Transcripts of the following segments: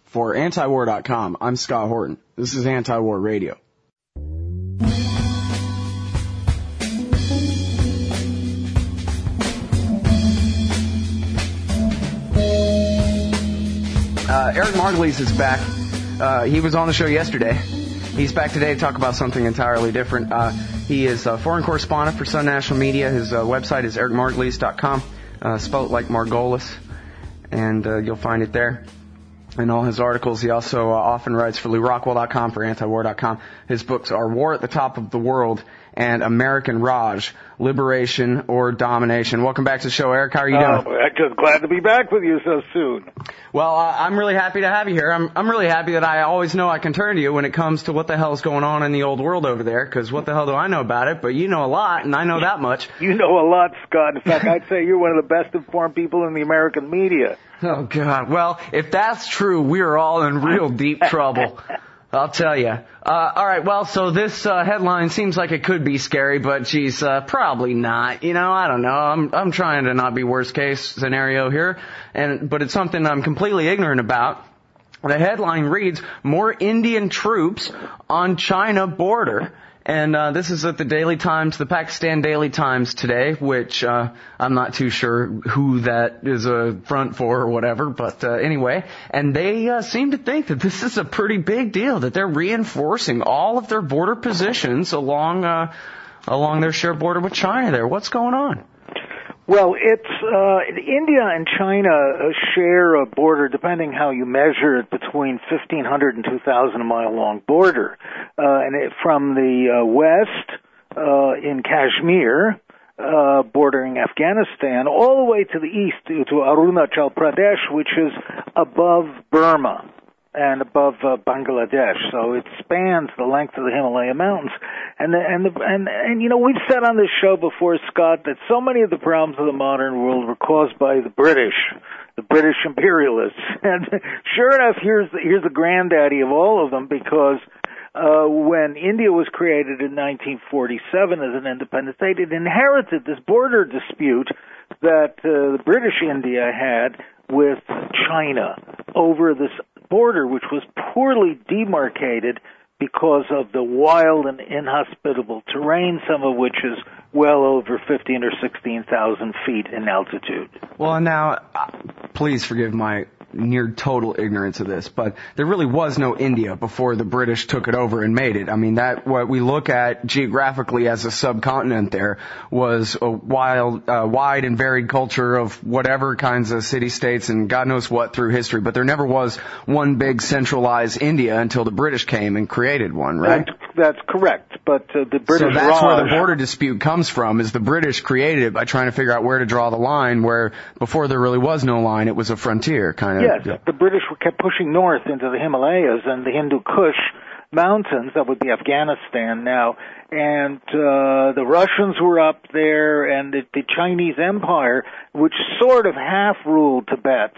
For Antiwar.com, I'm Scott Horton. This is Anti-War Radio. Eric Margulies is back. He was on the show yesterday. He's back today to talk about something entirely different. He is a foreign correspondent for Sun National Media. His website is ericmargulies.com, spelled like Margolis, and you'll find it there. And all his articles. He also often writes for LewRockwell.com, for Antiwar.com. His books are War at the Top of the World and American Raj, Liberation or Domination. Welcome back to the show, Eric. How are you doing? I'm just glad to be back with you so soon. Well, I'm really happy to have you here. I'm really happy that I always know I can turn to you when it comes to what the hell's going on in the old world over there, because what the hell do I know about it? But you know a lot, and I know that much. You know a lot, Scott. In fact, I'd say you're one of the best informed people in the American media. Oh, God. Well, if that's true, we are all in real deep trouble. I'll tell you. All right, well, so this headline seems like it could be scary, but geez, probably not. You know, I don't know. I'm trying to not be worst case scenario here, but it's something I'm completely ignorant about. The headline reads, "More Indian troops on China border." And this is at the Daily Times, the Pakistan Daily Times today, which I'm not too sure who that is a front for or whatever, but anyway. And they seem to think that this is a pretty big deal, that they're reinforcing all of their border positions along their shared border with China there. What's going on? Well, it's India and China share a border, depending how you measure it, between 1,500 and 2,000 mile long border, from the west in Kashmir, bordering Afghanistan, all the way to the east to Arunachal Pradesh, which is above Burma and above Bangladesh. So it spans the length of the Himalaya Mountains. And you know, we've said on this show before, Scott, that so many of the problems of the modern world were caused by the British imperialists. And sure enough, here's the granddaddy of all of them, because when India was created in 1947 as an independent state, it inherited this border dispute that the British India had with China over this border, which was poorly demarcated because of the wild and inhospitable terrain, some of which is well over 15 or 16,000 feet in altitude. Well, now, please forgive my near total ignorance of this, but there really was no India before the British took it over and made it. I mean, that what we look at geographically as a subcontinent there was a wide and varied culture of whatever kinds of city-states and God knows what through history, but there never was one big centralized India until the British came and created one, right? That's correct, but the British... So that's where the border dispute comes from, is the British created it by trying to figure out where to draw the line, where before there really was no line, it was a frontier kind of... Yes, the British kept pushing north into the Himalayas and the Hindu Kush mountains, that would be Afghanistan now, and the Russians were up there, and the Chinese Empire, which sort of half-ruled Tibet,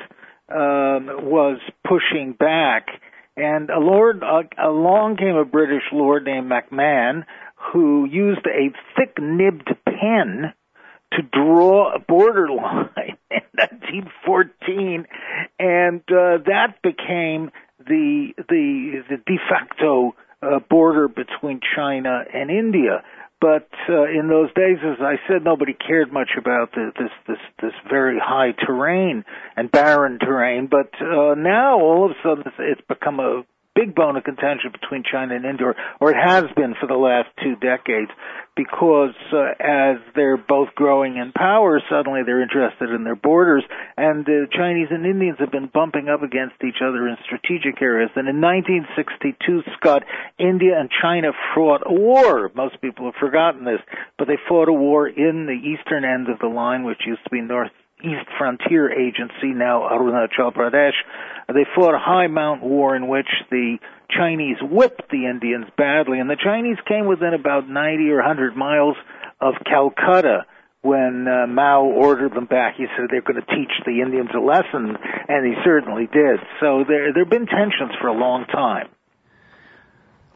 was pushing back. And along came a British lord named MacMahon, who used a thick-nibbed pen to draw a border line in 1914, and that became the de facto border between China and India. But in those days, as I said, nobody cared much about this very high terrain and barren terrain. But now, all of a sudden, it's become a big bone of contention between China and India, or it has been for the last 2 decades, because as they're both growing in power, suddenly they're interested in their borders, and Chinese and Indians have been bumping up against each other in strategic areas. And in 1962, Scott, India and China fought a war. Most people have forgotten this, but they fought a war in the eastern end of the line, which used to be Northeast Frontier Agency, now Arunachal Pradesh. They fought a high mountain war in which the Chinese whipped the Indians badly, and the Chinese came within about 90 or 100 miles of Calcutta when Mao ordered them back. He said they're going to teach the Indians a lesson, and he certainly did. So there have been tensions for a long time.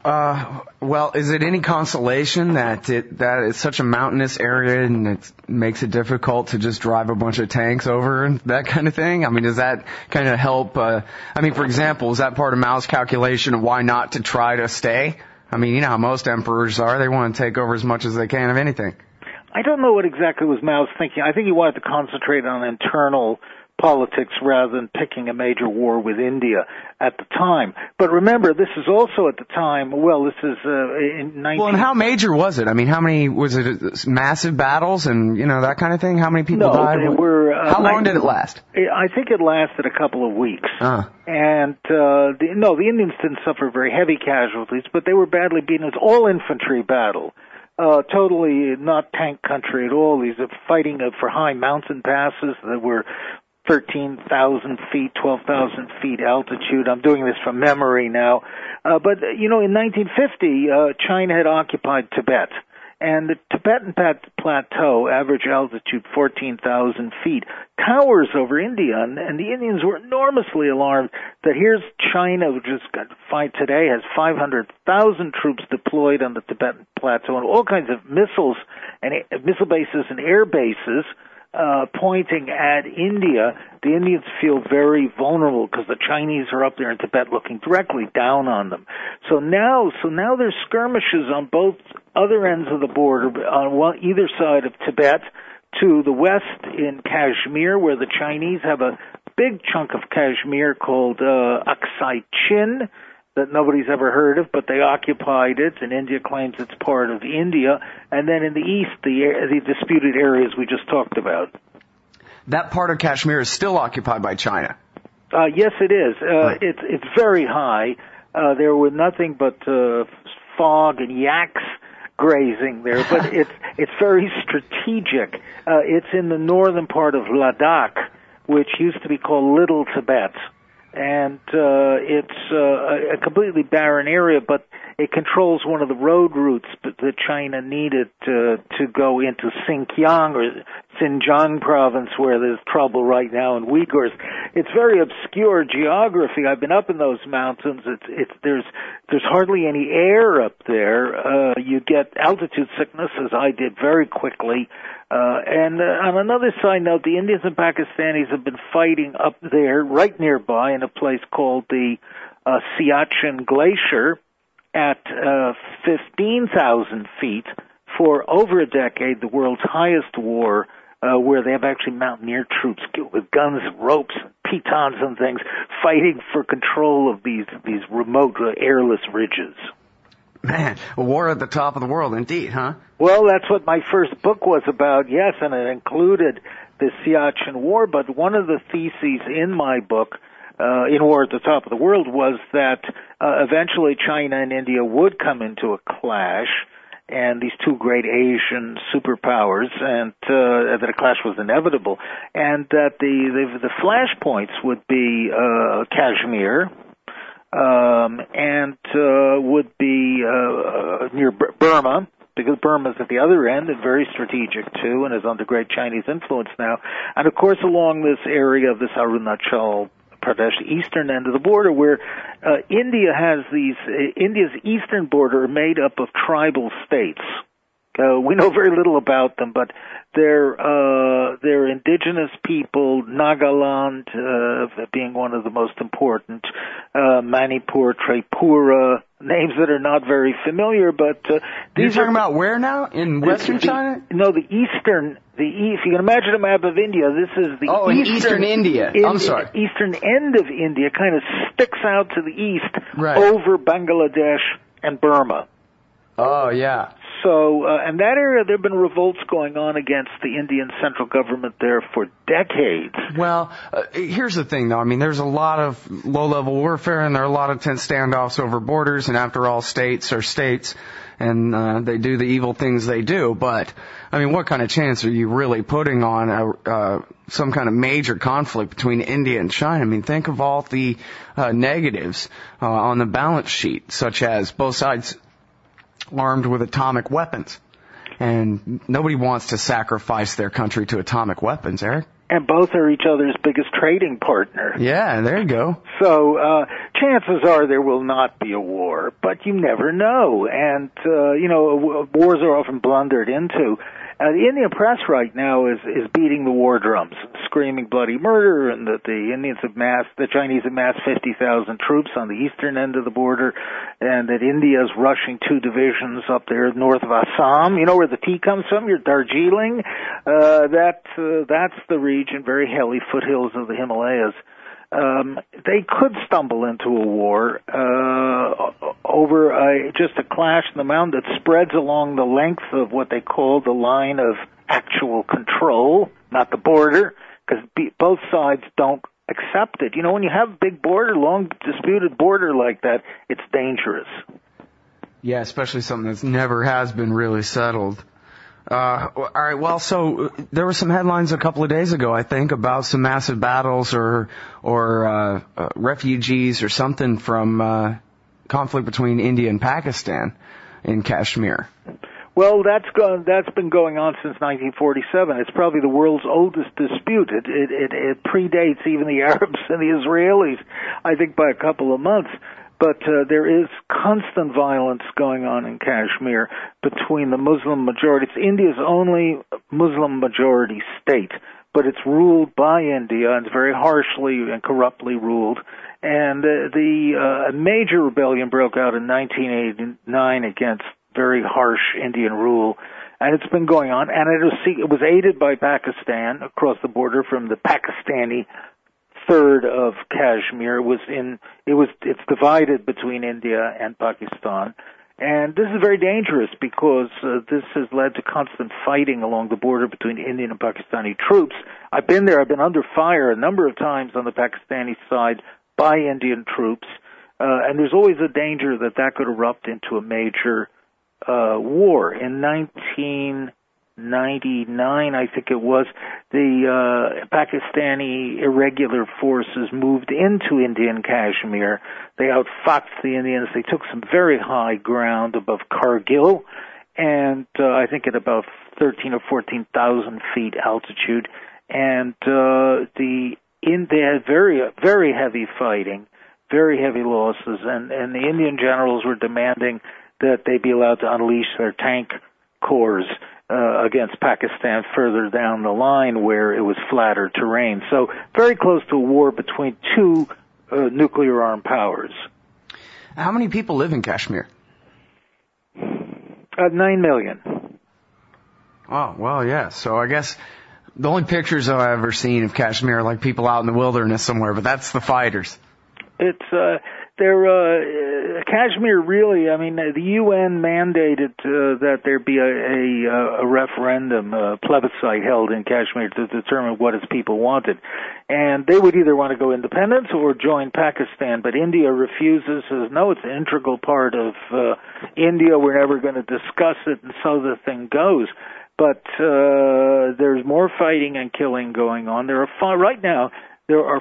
Well, is it any consolation that it's such a mountainous area and it makes it difficult to just drive a bunch of tanks over and that kind of thing? I mean, does that kind of help? For example, is that part of Mao's calculation of why not to try to stay? I mean, you know how most emperors are. They want to take over as much as they can of anything. I don't know what exactly was Mao's thinking. I think he wanted to concentrate on internal politics rather than picking a major war with India at the time. But remember, this is also at the time, this is in 19... Well, and how major was it? I mean, how many, was it massive battles and, that kind of thing? How many people died? They were... how long did it last? I think it lasted a couple of weeks. And, the Indians didn't suffer very heavy casualties, but they were badly beaten. It was all infantry battle. Totally not tank country at all. These are fighting for high mountain passes that were 13,000 feet, 12,000 feet altitude. I'm doing this from memory now. But in 1950, China had occupied Tibet. And the Tibetan plateau, average altitude 14,000 feet, towers over India. And the Indians were enormously alarmed that here's China, which today has 500,000 troops deployed on the Tibetan plateau and all kinds of missiles and missile bases and air bases, pointing at India. The Indians feel very vulnerable because the Chinese are up there in Tibet looking directly down on them. So now there's skirmishes on both other ends of the border, on either side of Tibet, to the west in Kashmir, where the Chinese have a big chunk of Kashmir called Aksai Chin, that nobody's ever heard of, but they occupied it, and India claims it's part of India. And then in the east, the disputed areas we just talked about. That part of Kashmir is still occupied by China. Yes, it is. It's very high. There were nothing but fog and yaks grazing there, but it's very strategic. It's in the northern part of Ladakh, which used to be called Little Tibet. And it's a completely barren area, but it controls one of the road routes that China needed to go into Xinjiang or Xinjiang province, where there's trouble right now in Uyghurs. It's very obscure geography. I've been up in those mountains. There's hardly any air up there. You get altitude sickness, as I did, very quickly. And on another side note, the Indians and Pakistanis have been fighting up there, right nearby, in a place called the Siachen Glacier at 15,000 feet for over a decade, the world's highest war, where they have actually mountaineer troops with guns and ropes and pitons and things fighting for control of these remote airless ridges. Man, a war at the top of the world indeed, huh? Well, that's what my first book was about, yes, and it included the Siachen War, but one of the theses in my book, in War at the Top of the World, was that eventually China and India would come into a clash, and these two great Asian superpowers, and that a clash was inevitable, and that the flashpoints would be Kashmir, and would be near Burma, because Burma's at the other end and very strategic too, and is under great Chinese influence now. And of course, along this area of this Arunachal Pradesh, eastern end of the border, where India's eastern border made up of tribal states. We know very little about them, but they're indigenous people, Nagaland being one of the most important, Manipur, Tripura, names that are not very familiar, but You're talking about where now? In western China? No, the eastern, if you can imagine a map of India, this is the eastern India. I'm sorry. Eastern end of India kind of sticks out to the east, right, over Bangladesh and Burma. Oh, yeah. So, in that area, there have been revolts going on against the Indian central government there for decades. Well, here's the thing, though. I mean, there's a lot of low-level warfare, and there are a lot of tense standoffs over borders, and after all, states are states, and they do the evil things they do. But, I mean, what kind of chance are you really putting on some kind of major conflict between India and China? I mean, think of all the negatives on the balance sheet, such as both sides armed with atomic weapons. And nobody wants to sacrifice their country to atomic weapons, Eric. And both are each other's biggest trading partner. Yeah, there you go. So chances are there will not be a war, but you never know. And, wars are often blundered into. The Indian press right now is beating the war drums, screaming bloody murder, and that the Chinese have massed 50,000 troops on the eastern end of the border, and that India is rushing 2 divisions up there north of Assam. You know where the tea comes from? Your Darjeeling. That's the region, very hilly foothills of the Himalayas. They could stumble into a war over just a clash in the mountain that spreads along the length of what they call the line of actual control, not the border, because both sides don't accept it. You know, when you have a big border, long disputed border like that, it's dangerous. Yeah, especially something that never has been really settled. All right, well, so there were some headlines a couple of days ago, I think, about some massive battles or refugees or something from conflict between India and Pakistan in Kashmir. Well, that's been going on since 1947. It's probably the world's oldest dispute. It predates even the Arabs and the Israelis, I think, by a couple of months. But there is constant violence going on in Kashmir between the Muslim majority. It's India's only Muslim majority state, but it's ruled by India, and it's very harshly and corruptly ruled. And a major rebellion broke out in 1989 against very harsh Indian rule, and it's been going on. And it was aided by Pakistan across the border from the Pakistani third of Kashmir. It's divided between India and Pakistan. And this is very dangerous because this has led to constant fighting along the border between Indian and Pakistani troops. I've been there. I've been under fire a number of times on the Pakistani side by Indian troops. And there's always a danger that could erupt into a major war. In 1999, I think it was, the Pakistani irregular forces moved into Indian Kashmir. They outfoxed the Indians. They took some very high ground above Kargil, and I think at about 13 or 14,000 feet altitude. And they had very, very heavy fighting, very heavy losses, and the Indian generals were demanding that they be allowed to unleash their tank corps against Pakistan further down the line where it was flatter terrain. So very close to a war between 2 nuclear-armed powers. How many people live in Kashmir? 9 million. Oh, well, yeah. So I guess the only pictures I've ever seen of Kashmir are like people out in the wilderness somewhere, but that's the fighters. It's Kashmir really, I mean, the UN mandated that there be a referendum, a plebiscite held in Kashmir to determine what its people wanted. And they would either want to go independent or join Pakistan, but India refuses, says, no, it's an integral part of India, we're never going to discuss it, and so the thing goes. But there's more fighting and killing going on. Right now, there are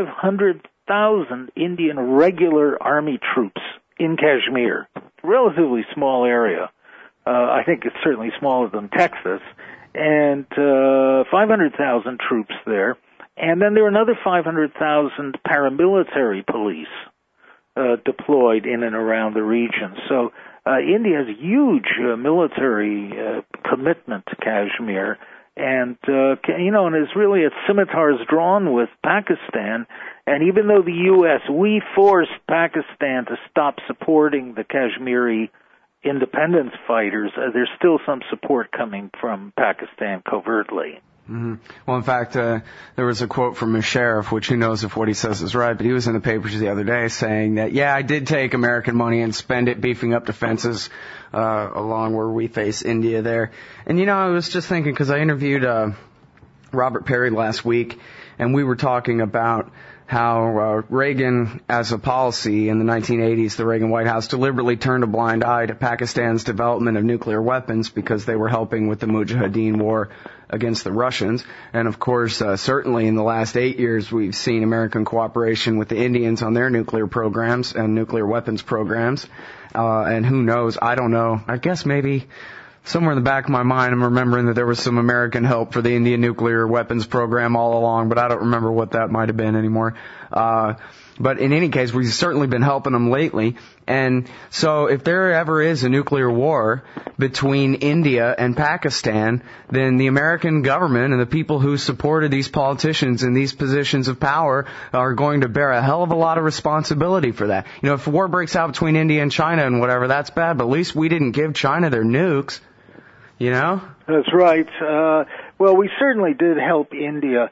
500,000 Indian regular army troops in Kashmir. Relatively small area. I think it's certainly smaller than Texas. And 500,000 troops there. And then there are another 500,000 paramilitary police deployed in and around the region. So India has a huge military commitment to Kashmir. And, and it's really its scimitars drawn with Pakistan. And even though the U.S., we forced Pakistan to stop supporting the Kashmiri independence fighters, there's still some support coming from Pakistan covertly. Mm-hmm. Well, in fact, there was a quote from Musharraf, which who knows if what he says is right, but he was in the papers the other day saying that, yeah, I did take American money and spend it beefing up defenses along where we face India there. And, I was just thinking, because I interviewed Robert Perry last week, and we were talking about how Reagan, as a policy in the 1980s, the Reagan White House deliberately turned a blind eye to Pakistan's development of nuclear weapons because they were helping with the Mujahideen war against the Russians. And of course, certainly in the last 8 years, we've seen American cooperation with the Indians on their nuclear programs and nuclear weapons programs. And who knows? I don't know. I guess maybe somewhere in the back of my mind, I'm remembering that there was some American help for the Indian nuclear weapons program all along, but I don't remember what that might have been anymore. But in any case, we've certainly been helping them lately. And so if there ever is a nuclear war between India and Pakistan, then the American government and the people who supported these politicians in these positions of power are going to bear a hell of a lot of responsibility for that. You know, if war breaks out between India and China and whatever, that's bad, but at least we didn't give China their nukes, you know? That's right. Well, we certainly did help India.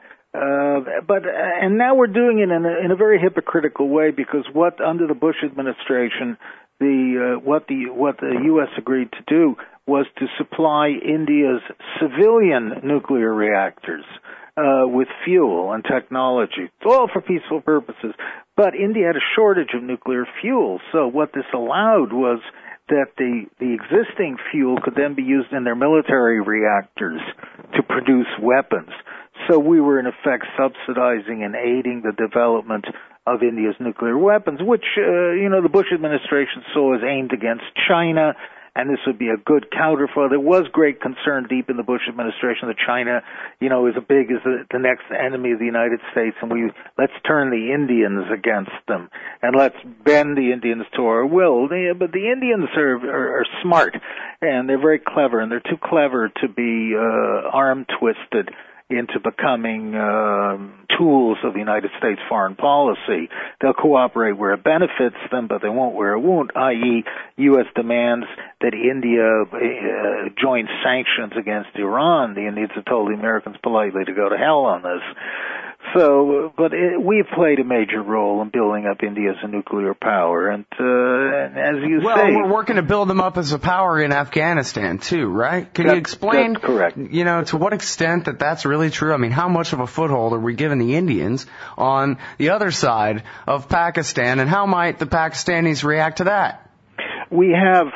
And now we're doing it in a very hypocritical way, because what under the Bush administration, what the U.S. agreed to do was to supply India's civilian nuclear reactors with fuel and technology, all for peaceful purposes. But India had a shortage of nuclear fuel, so what this allowed was that the existing fuel could then be used in their military reactors to produce weapons. So we were, in effect, subsidizing and aiding the development of India's nuclear weapons, which, the Bush administration saw as aimed against China, and this would be a good counter for it. There was great concern deep in the Bush administration that China, is as big as the next enemy of the United States, and let's turn the Indians against them, and let's bend the Indians to our will. But the Indians are smart, and they're very clever, and they're too clever to be arm-twisted into becoming tools of the United States foreign policy. They'll cooperate where it benefits them, but they won't where it won't, i.e., U.S. demands that India join sanctions against Iran. The Indians have told the Americans politely to go to hell on this. So, but we've played a major role in building up India as a nuclear power, and as you say... Well, we're working to build them up as a power in Afghanistan, too, right? Can you explain, that's correct. To what extent that's really true? I mean, how much of a foothold are we giving the Indians on the other side of Pakistan, and how might the Pakistanis react to that? We have...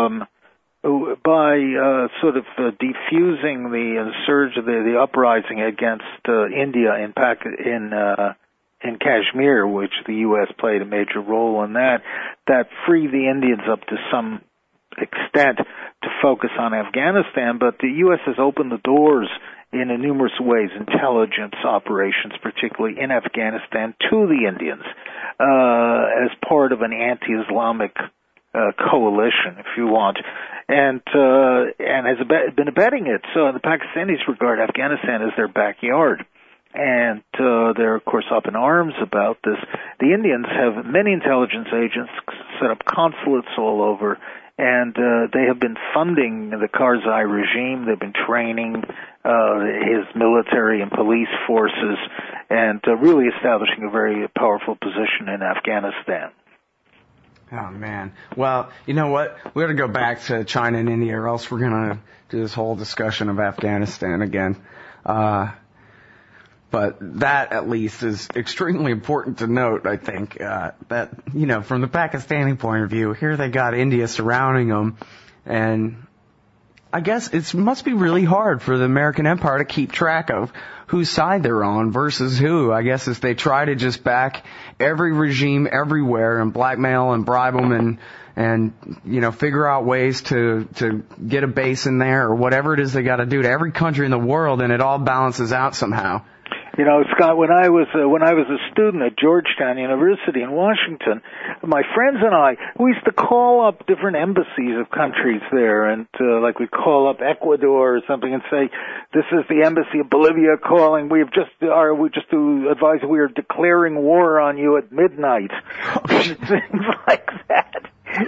by defusing the surge, the uprising against India in Kashmir, which the U.S. played a major role in that freed the Indians up to some extent to focus on Afghanistan. But the U.S. has opened the doors in numerous ways, intelligence operations, particularly in Afghanistan, to the Indians as part of an anti-Islamic coalition, if you want, and has been abetting it. So the Pakistanis regard Afghanistan as their backyard, and they're of course up in arms about this. The Indians have many intelligence agents, set up consulates all over, and they have been funding the Karzai regime. They've been training his military and police forces, and really establishing a very powerful position in Afghanistan. Oh, man. Well, you know what? We're going to go back to China and India, or else we're going to do this whole discussion of Afghanistan again. But that, at least, is extremely important to note, I think, that, from the Pakistani point of view, here they got India surrounding them, and I guess it must be really hard for the American empire to keep track of whose side they're on versus who. I guess as they try to just back every regime everywhere and blackmail and bribe them and figure out ways to get a base in there or whatever it is they got to do to every country in the world, and it all balances out somehow. Scott, when I was a student at Georgetown University in Washington, my friends and I, we used to call up different embassies of countries there, and like we'd call up Ecuador or something and say, "This is the embassy of Bolivia calling. We just to advise you we are declaring war on you at midnight." Things like that.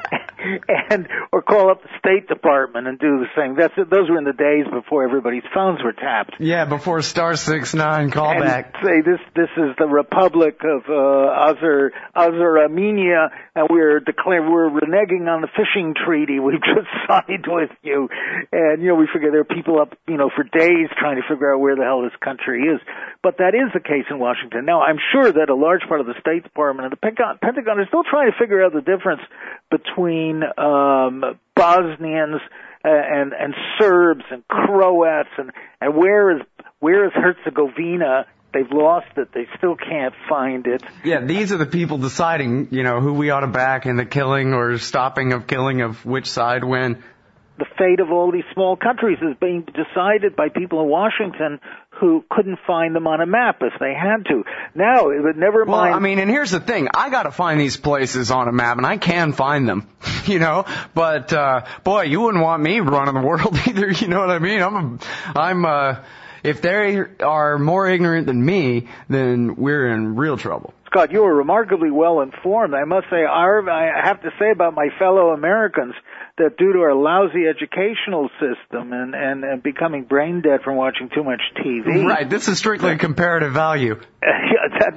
Or call up the State Department and do the same. Those were in the days before everybody's phones were tapped. Yeah, before *69 callback. Say this is the Republic of Armenia, and we're reneging on the fishing treaty we've just signed with you. And we figure there are people up for days trying to figure out where the hell this country is. But that is the case in Washington. Now, I'm sure that a large part of the State Department and the Pentagon are still trying to figure out the difference between Bosnians and Serbs and Croats and where is Herzegovina. They've lost it. They still can't find it. Yeah, these are the people deciding, who we ought to back in the killing or stopping of killing of which side when. the fate of all these small countries is being decided by people in Washington who couldn't find them on a map if they had to. Now, never mind. Well, I mean, and here's the thing. I gotta find these places on a map, and I can find them, you know, but, boy, you wouldn't want me running the world either, you know what I mean? If they are more ignorant than me, then we're in real trouble. Scott, you are remarkably well informed. I must say, I have to say about my fellow Americans that due to our lousy educational system and becoming brain dead from watching too much TV. Right, this is strictly comparative value. That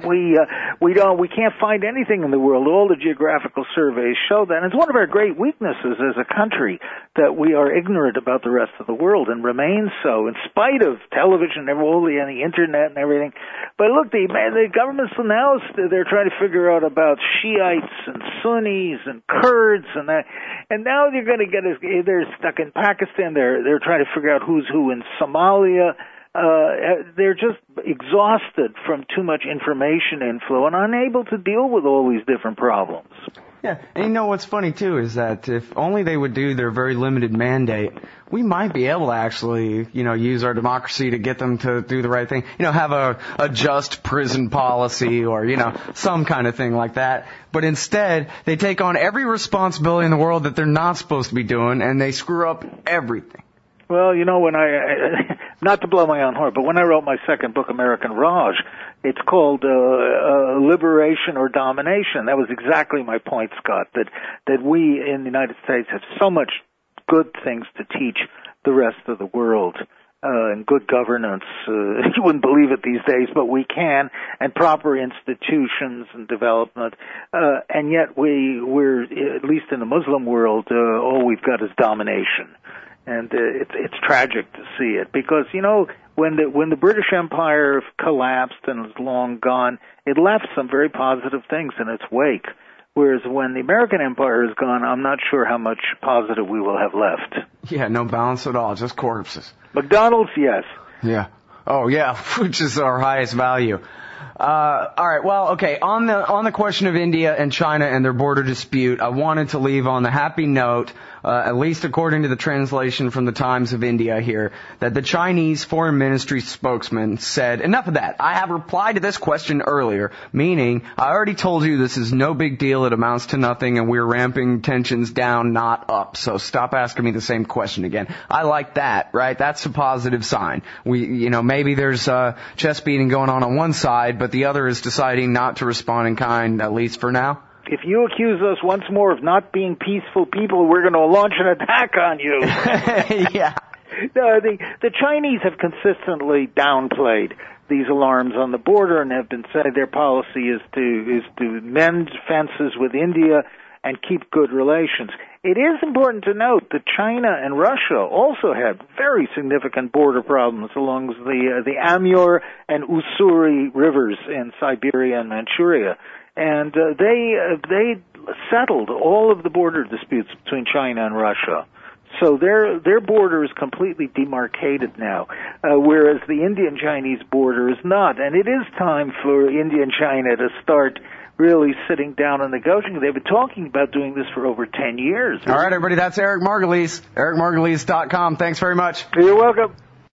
we can't find anything in the world. All the geographical surveys show that. And it's one of our great weaknesses as a country that we are ignorant about the rest of the world and remain so in spite of television and all the internet and everything. But look, the governments now, they're trying to figure out about Shiites and Sunnis and Kurds and that. And now they're going to get us, they're stuck in Pakistan. They're trying to figure out who's who in Somalia. They're just exhausted from too much information inflow and unable to deal with all these different problems. Yeah, and you know what's funny too is that if only they would do their very limited mandate, we might be able to actually, you know, use our democracy to get them to do the right thing. You know, have a just prison policy or, you know, some kind of thing like that. But instead, they take on every responsibility in the world that they're not supposed to be doing, and they screw up everything. Well, you know, when not to blow my own horn, but when I wrote my second book, American Raj, it's called Liberation or Domination. That was exactly my point, Scott, that we in the United States have so much good things to teach the rest of the world, and good governance. You wouldn't believe it these days, but we can, and proper institutions and development. And yet we're, at least in the Muslim world, all we've got is domination. And it's tragic to see it because, you know, when the British Empire collapsed and was long gone, it left some very positive things in its wake. Whereas when the American Empire is gone, I'm not sure how much positive we will have left. Yeah, no balance at all, just corpses. McDonald's, yes. Yeah. Oh, yeah, which is our highest value. All right. Well, okay. On the question of India and China and their border dispute, I wanted to leave on the happy note, at least according to the translation from the Times of India here, that the Chinese Foreign Ministry spokesman said, enough of that. I have replied to this question earlier, meaning I already told you this is no big deal. It amounts to nothing, and we're ramping tensions down, not up. So stop asking me the same question again. I like that, right? That's a positive sign. Maybe there's chest beating going on one side, but the other is deciding not to respond in kind, at least for now. If you accuse us once more of not being peaceful people, we're going to launch an attack on you. Yeah. The Chinese have consistently downplayed these alarms on the border and have been saying their policy is to mend fences with India and keep good relations. It is important to note that China and Russia also had very significant border problems along the Amur and Ussuri rivers in Siberia and Manchuria. And they settled all of the border disputes between China and Russia. So their border is completely demarcated now, whereas the Indian-Chinese border is not. And it is time for India and China to start really sitting down and negotiating. They've been talking about doing this for over 10 years. All right, everybody, that's Eric Margulies, ericmargulies.com. Thanks very much. You're welcome.